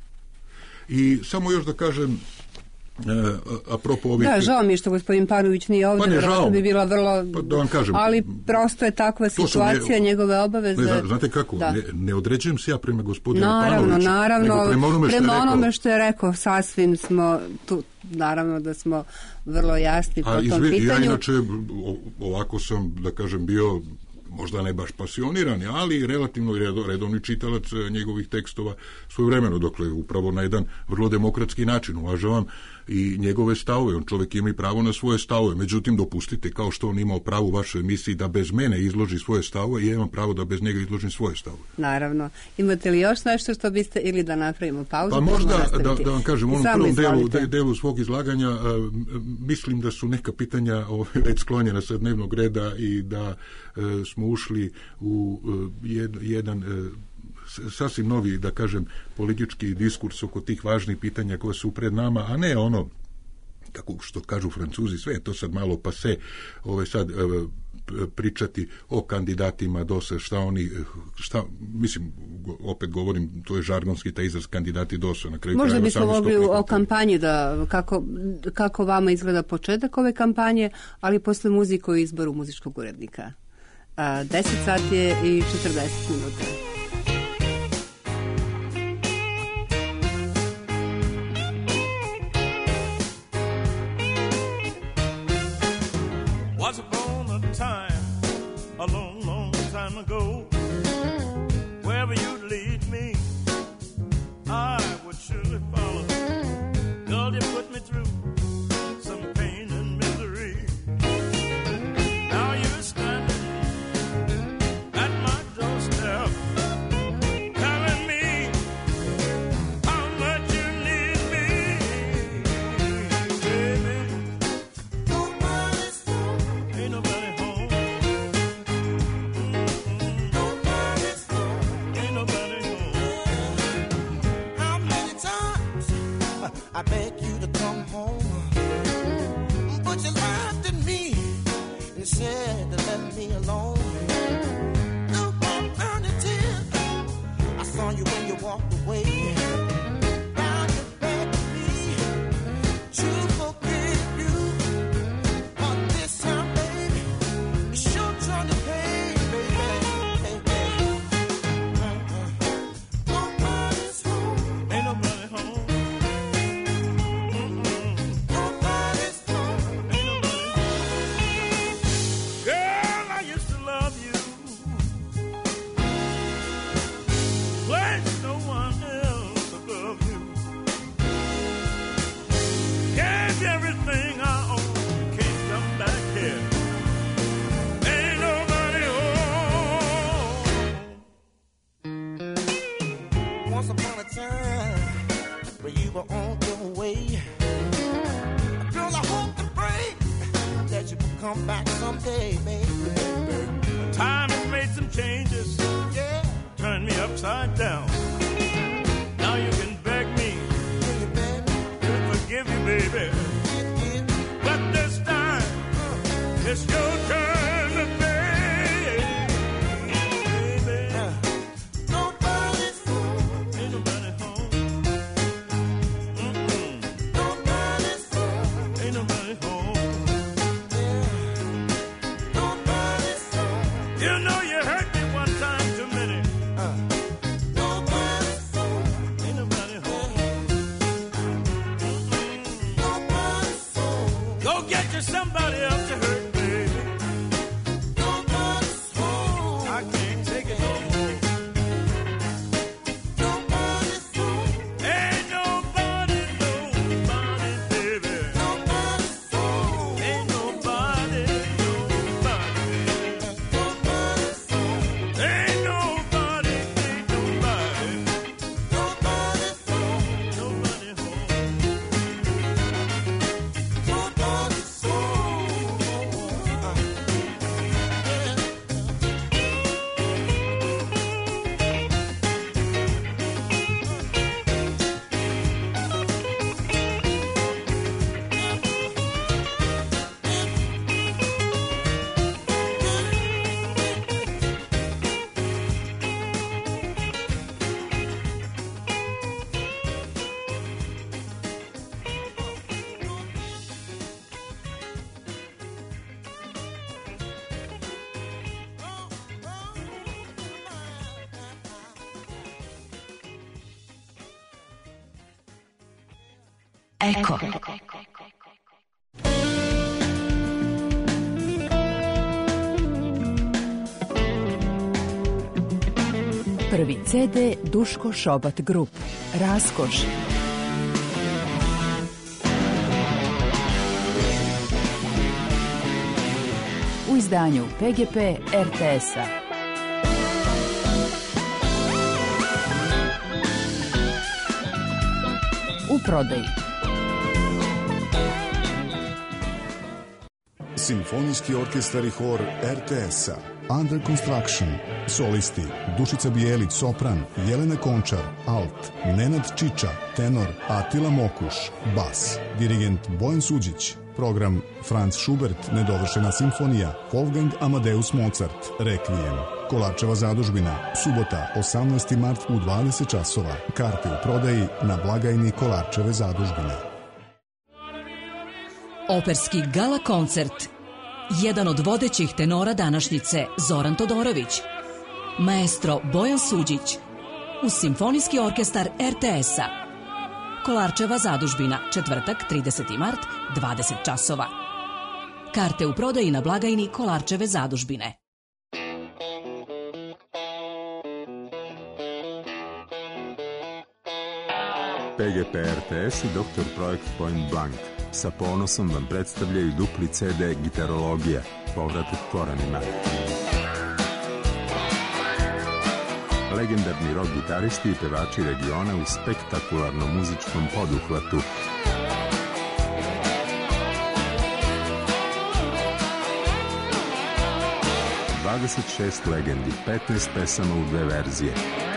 D: I samo još da kažem, e, apropo ovih...
A: Da, žao mi je što gospodin Panović nije ovdje,
D: pa ne, žao,
A: bi bila vrlo...
D: Pa da vam kažem,
A: ali prosto je takva situacija, ne, njegove obaveze...
D: Ne, znate kako, ne, ne određujem se ja prema gospodinu
A: naravno,
D: Panoviću,
A: naravno,
D: nego prema onome,
A: prema
D: što,
A: onome
D: je
A: što je rekao, sasvim smo tu, naravno da smo vrlo jasni po
D: A,
A: tom
D: izvi,
A: pitanju.
D: Ja inače ovako sam, da kažem, bio možda ne baš pasionirani, ali relativno redovni čitalac njegovih tekstova svojevremeno, dokle upravo na jedan vrlo demokratski način uvažavam i njegove stavove. On čovjek ima i pravo na svoje stavove, međutim dopustite, kao što on imao pravo u vašoj emisiji da bez mene izloži svoje stavove, i ja imam pravo da bez njega izložim svoje stavove.
A: Naravno. Imate li još nešto što biste, ili da napravimo pauzu?
D: Pa možda da, da vam kažem, u onom prvom delu, de, delu svog izlaganja uh, mislim da su neka pitanja uh, već sklonjena sa dnevnog reda i da uh, smo ušli u uh, jed, jedan uh, sasvim novi, da kažem, politički diskurs oko tih važnih pitanja koja su pred nama, a ne ono kako što kažu Francuzi, sve je to sad malo pase, ove sad pričati o kandidatima D O S-a, šta oni, šta, mislim, opet govorim, to je žargonski taj izraz kandidati D O S-a. Na kraju
A: možda bismo mogli o kampanji, da kako, kako vama izgleda početak ove kampanje, ali posle muzike o izboru muzičkog urednika. A, deset sati je i četrdeset minuta.
G: A long, long time ago, wherever you'd lead me, I would surely follow. Girl, you put me through some pain and misery. Now you're standing at my doorstep, telling me how much you need me, baby. Nobody's home, ain't nobody home. I beg you to come home, but you laughed at me and said to let me alone. No alternative. I saw you when you walked away. Now you beg me to forgive you, but this time, baby, it's your turn to pay, baby. Hey, hey. Nobody's home, ain't nobody home. You were on your way. Girl, I hope and pray that you will come back someday, baby. Time has made some changes, yeah, turned me upside down. Now you can beg me to forgive you, baby. But this time, it's your turn to pay. Somebody else to hurt, baby. Nobody's home. I can't take it home. Nobody's home. Ain't nobody, nobody, baby. Nobody's home. Ain't nobody, nobody. Nobody's home. Ain't nobody, ain't nobody. Nobody's home. Nobody home. Nobody's
H: Eko. Prvi ce de Duško Šobat Grup. Raskoš. U izdanju P G P R T S-a. U prodaji.
I: Simfonijski orkestar i hor R T S-a Under Construction, solisti Dušica Bijelić, sopran, Jelena Končar, alt, Nenad Čiča, tenor, Atila Mokuš, bas, dirigent Bojan Suđić, program Franz Schubert, nedovršena simfonija, Wolfgang Amadeus Mozart, Requiem. Kolarčeva zadužbina, subota, osamnaesti mart u dvadeset časova. Karte u prodaji na blagajni Kolarčeve zadužbine.
J: Operski gala koncert. Jedan od vodećih tenora današnjice, Zoran Todorović. Maestro Bojan Suđić. Uz Simfonijski orkestar er te es-a. Kolarčeva zadužbina, četvrtak, trideseti mart, dvadeset časova. Karte u prodaji na blagajni Kolarčeve zadužbine.
K: P G P R T S i doktor Projekt Point Blank sa ponosom vam predstavljaju dupli ce de Gitarologija, povratak korenima. Legendarni rock gitaristi i pevači regiona u spektakularnom muzičkom poduhvatu. dvadeset šest legendi, petnaest pesama u dve verzije.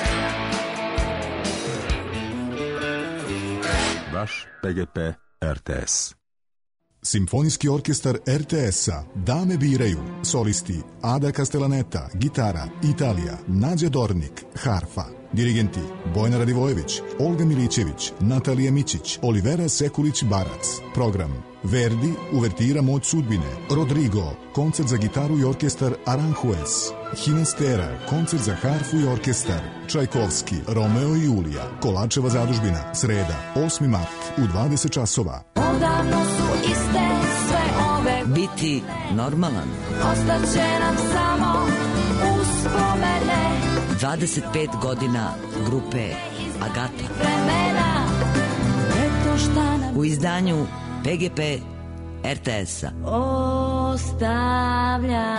K: Vaš P G P R T S.
I: Simfonijski orkestar er te es-a, Dame biraju, solisti Ada Castellaneta, gitara, Italija, Nađa Dornik, harfa, dirigenti Bojana Radivojević, Olga Milićević, Natalija Mićić, Olivera Sekulić-Barac, program Verdi, uvertira Moć sudbine, Rodrigo, koncert za gitaru i orkestar Aranjuez, Hinastera, koncert za harfu i orkestar, Čajkovski, Romeo i Julija, Kolarčeva zadužbina, sreda, osmi mart, u dvadeset časova.
L: Odavno su iste sve ove.
M: Biti normalan.
L: Ostaće nam samo uspomene.
M: dvadeset pet godina grupe Agata.
L: Vremena, eto šta nam
M: u izdanju P G P R T S-a
L: ostavlja.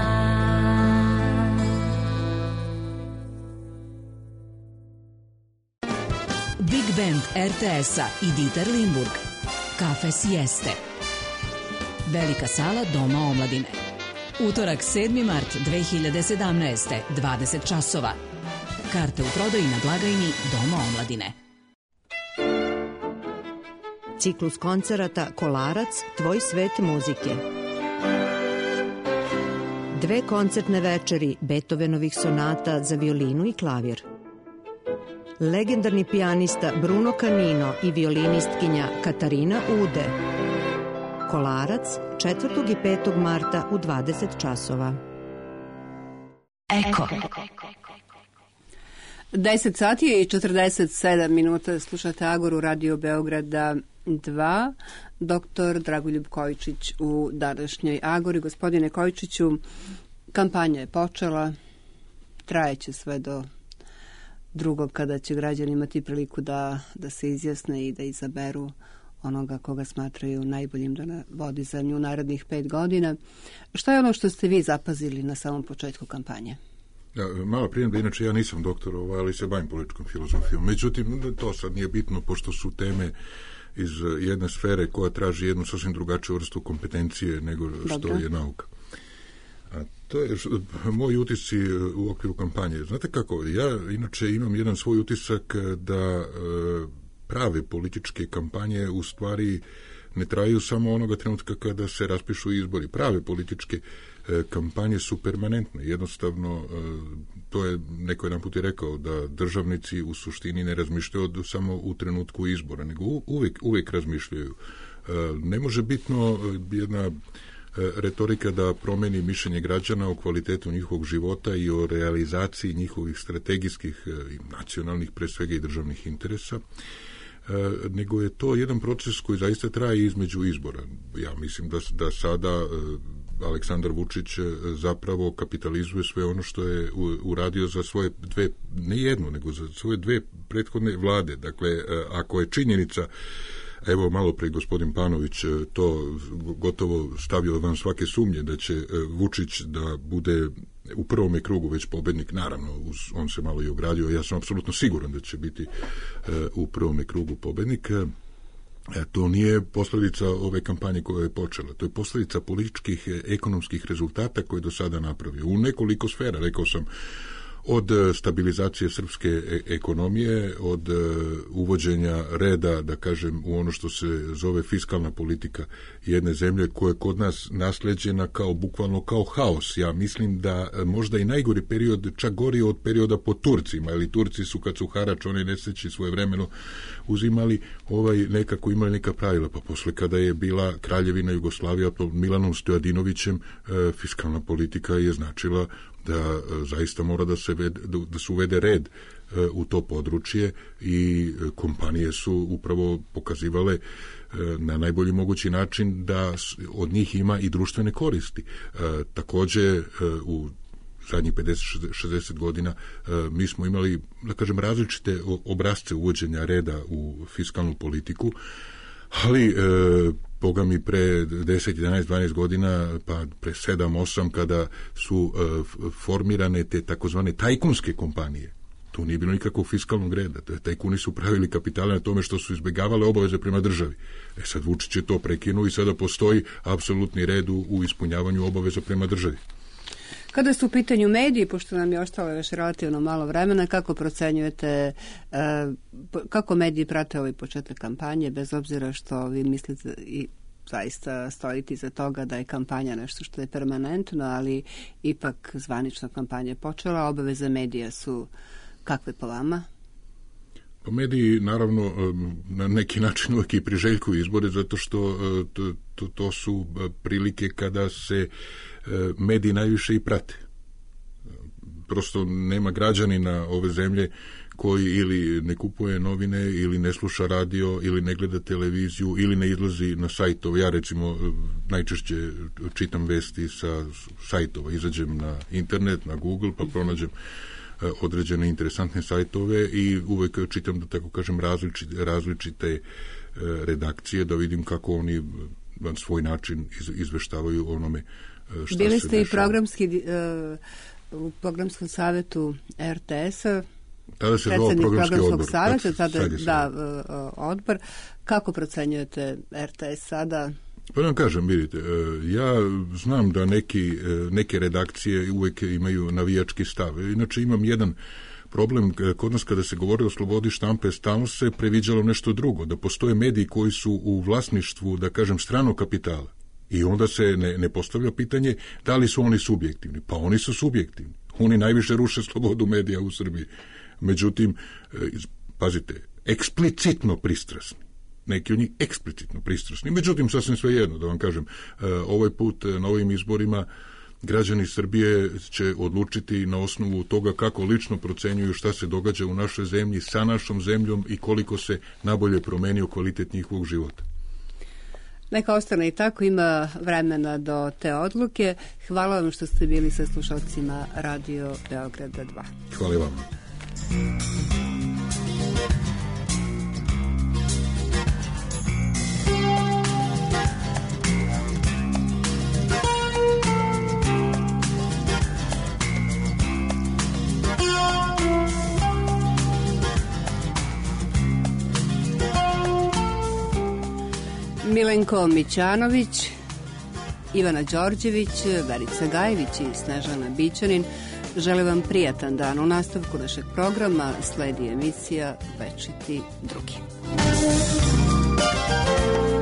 J: Big Band er te es-a i Dieter Limburg. Kafe Sieste. Velika sala Doma omladine. Utorak, sedmi mart dve hiljade sedamnaeste. dvadeset časova. Karte u prodaji na blagajni Doma omladine.
N: Ciklus koncerata Kolarac, tvoj svet muzike. Dve koncertne večeri Beethovenovih sonata za violinu i klavir. Legendarni pijanista Bruno Canino i violinistkinja Katarina Ude. Kolarac, četvrtog i petog marta u dvadeset časova.
J: Eko.
A: deset sati i četrdeset sedam minuta, slušate Agoru, Radio Beograda dva. Doktor Dragoljub Kojičić u današnjoj Agori. Gospodine Kojičiću, kampanja je počela, trajeće sve do drugog, kada će građani imati priliku da, da se izjasne i da izaberu onoga koga smatraju najboljim da vodi zemlju u narednih pet godina. Šta je ono što ste vi zapazili na samom početku kampanje?
D: Ja, mala primjedba, inače ja nisam doktor, ali se bavim političkom filozofijom. Međutim, to sad nije bitno, pošto su teme iz jedne sfere koja traži jednu sasvim drugačiju vrstu kompetencije nego što Dobro. je nauka. A to je što, moji utisci u okviru kampanje. Znate kako, ja inače imam jedan svoj utisak da e, prave političke kampanje u stvari ne traju samo onoga trenutka kada se raspišu izbori. Prave političke e, kampanje su permanentne. Jednostavno, e, to je neko jedan put je rekao da državnici u suštini ne razmišljaju od, samo u trenutku izbora, nego uvijek, uvijek razmišljaju. E, ne može bitno jedna retorika da promeni mišljenje građana o kvalitetu njihovog života i o realizaciji njihovih strategijskih i nacionalnih, pre svega i državnih interesa, nego je to jedan proces koji zaista traje između izbora. Ja mislim da, da sada Aleksandar Vučić zapravo kapitalizuje sve ono što je uradio za svoje dve, ne jednu, nego za svoje dve prethodne vlade. Dakle, ako je činjenica, evo malo pre gospodin Panović to gotovo stavio van svake sumnje da će Vučić da bude u prvome krugu već pobednik, naravno uz, on se malo i ogradio, ja sam apsolutno siguran da će biti u prvome krugu pobednik. To nije posljedica ove kampanje koja je počela. To je posljedica političkih, ekonomskih rezultata koje je do sada napravio. U nekoliko sfera, rekao sam, od stabilizacije srpske ekonomije, od uvođenja reda, da kažem, u ono što se zove fiskalna politika jedne zemlje koja je kod nas nasleđena kao bukvalno kao haos. Ja mislim da možda i najgori period, čak gori od perioda po Turcima, ili Turci su kad su harač, oni neseći svojevremeno uzimali, ovaj nekako imali neka pravila, pa posle kada je bila Kraljevina Jugoslavija pod Milanom Stojadinovićem, fiskalna politika je značila da zaista mora da se, vede, da se uvede red u to područje i kompanije su upravo pokazivale na najbolji mogući način da od njih ima i društvene koristi. Također u zadnjih pedeset šezdeset godina mi smo imali, da kažem, različite obrazce uvođenja reda u fiskalnu politiku, ali Boga mi pre deset, jedanaest, dvanaest godina, pa pre sedam, osam, kada su formirane te takozvane tajkunske kompanije. Tu nije bilo nikakvog fiskalnog reda. Tajkuni su pravili kapitale na tome što su izbjegavale obaveze prema državi. E sad Vučić je to prekinuo i sada postoji apsolutni red u ispunjavanju obaveza prema državi.
A: Kada su u pitanju mediji, pošto nam je ostalo još relativno malo vremena, kako procenjujete, kako mediji prate ovaj početak kampanje, bez obzira što vi mislite i zaista stojiti za toga da je kampanja nešto što je permanentno, ali ipak zvanična kampanja je počela, obaveze medija su kakve po vama?
D: Pa mediji, naravno, na neki način uvijek i priželjkuju izbore, zato što to, to, to su prilike kada se mediji najviše i prate. Prosto nema građanina ove zemlje koji ili ne kupuje novine, ili ne sluša radio, ili ne gleda televiziju, ili ne izlazi na sajtove. Ja recimo najčešće čitam vesti sa sajtova, izađem na internet, na Google, pa pronađem određene interesantne sajtove i uvek čitam, da tako kažem, različite, različite redakcije, da vidim kako oni na svoj način izveštavaju onome šta
A: Bili
D: se
A: ste
D: dešava.
A: i programski uh, u programskom savjetu er te es-a,
D: tada se zvao programski odbor.
A: Savjeta, tada
D: sad
A: je, da, uh, odbor. Kako procenjujete er te es sada?
D: Pa da vam kažem, vidite, ja znam da neki, neke redakcije uvijek imaju navijački stav. Inače imam jedan problem, kod nas kada se govori o slobodi štampe, stalno se previđalo nešto drugo, da postoje mediji koji su u vlasništvu, da kažem, stranog kapitala. I onda se ne, ne postavlja pitanje da li su oni subjektivni. Pa oni su subjektivni. Oni najviše ruše slobodu medija u Srbiji. Međutim, pazite, eksplicitno pristrasni. Neki od njih eksplicitno pristrasni. Međutim, sasvim svejedno, da vam kažem, ovaj put na ovim izborima građani Srbije će odlučiti na osnovu toga kako lično procenjuju šta se događa u našoj zemlji, sa našom zemljom i koliko se nabolje promenio kvalitet njihovog života.
A: Neka ostane i tako, ima vremena do te odluke. Hvala vam što ste bili sa slušalcima Radio Beograda dva.
D: Hvala vam.
A: Milenko Mićanović, Ivana Đorđević, Verica Gajević i Snežana Bićanin žele vam prijatan dan. U nastavku našeg programa sledi emisija Večiti drugi.